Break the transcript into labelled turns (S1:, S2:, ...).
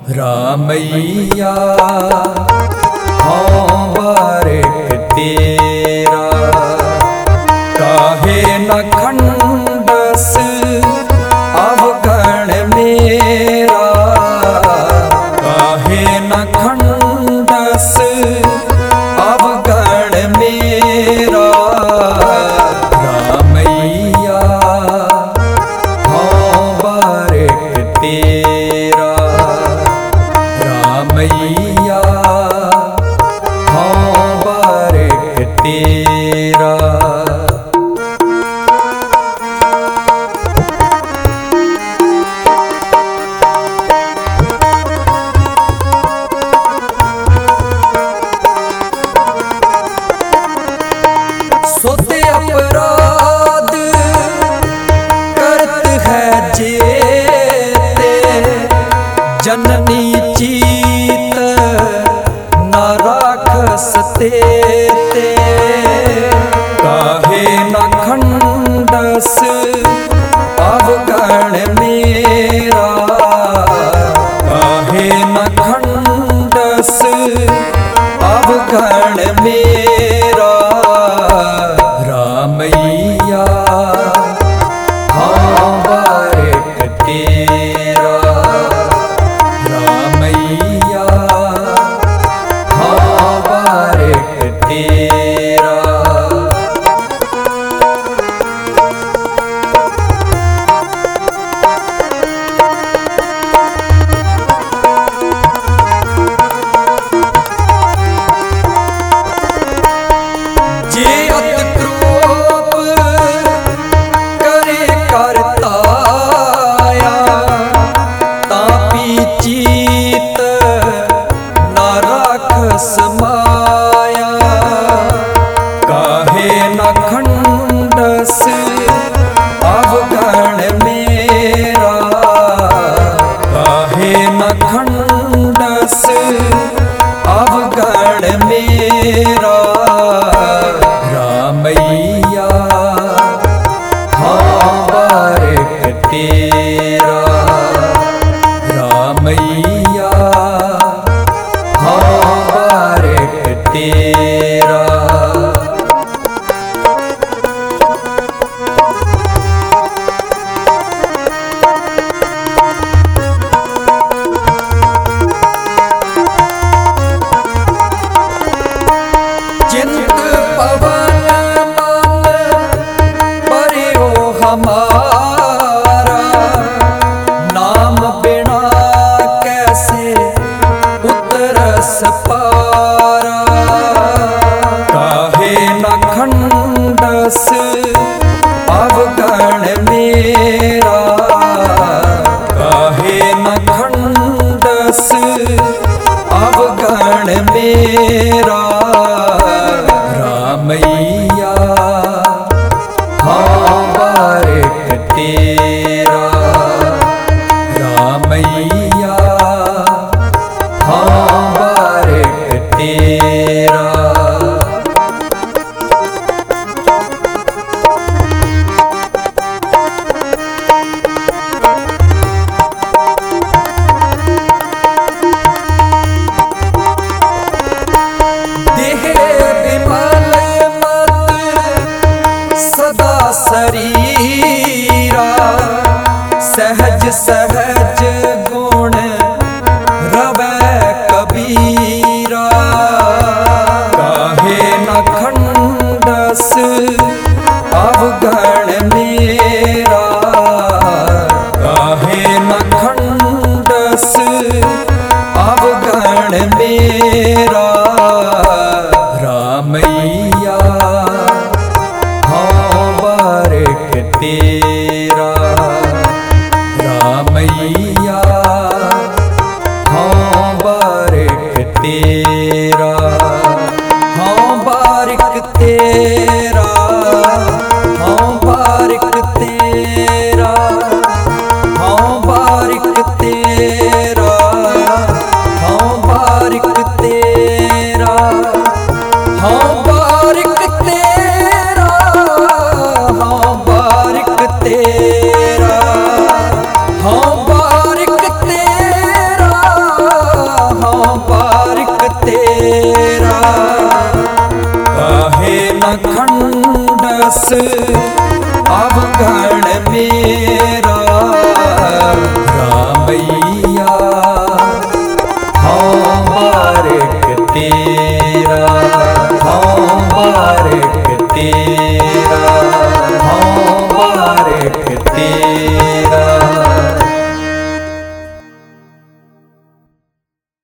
S1: रामैया हाँ बारिक तेरा, काहे न खंडस अवगण मेरा, काहे न खंडस अवगण मेरा। रामैया हाँ बारिक तेरा, रामैया हाँ बारिक तेरा। सोते अपराध करत है जेते, जननी चीत न राखस तेते। काहे न खंडस अवगण मेरा, काहे न खंडस अवगण मेरा। रामैया हाँ बारिक तेरा, रामैया हाँ बारिक तेरा। जे अत क्रोध करे करताया, तापी चीत न राखस माया। काहे न खंडस अवगण मेरा, काहे न खंडस अवगण मेरा। रामैया हाँ बारिक तेरा, रामैया हाँ बारिक तेरा। चिंत पवन मन पर्यो हमारा, नाम बिना कैसे उतरस पारा। काहे न खंडस अवगण मेरा, काहे न खंडस अवगण मेरा। रामैया हाँ बारिक तेरा, रामैया हाँ बारिक तेरा। देह विमल मत सदा शरीरा, सहज सहज गुण रवै कबीरा। काहे न खंडस अवगण मेरा, काहे न खंडस अवगण मेरा। रामैया हाँ बारिक तेरा, रामैया मेरा काहे न खंडस अवगण मेरा